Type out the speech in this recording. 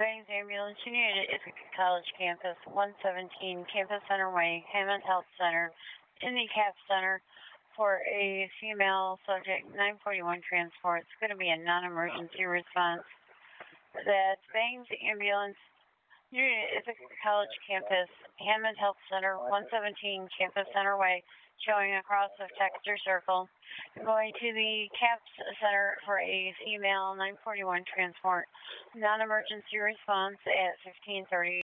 Bangs Ambulance Unit, Ithaca College Campus, 117 Campus Center Way, Hammond Health Center, in the CAP Center for a female subject 941 transport. It's going to be a non-emergency response. That's Bangs Ambulance Unit, Ithaca College Campus, Hammond Health Center, 117 Campus Center Way, showing across of Texter Circle. Going to the CAPS Center for a female 941 transport. Non-emergency response at 15:30.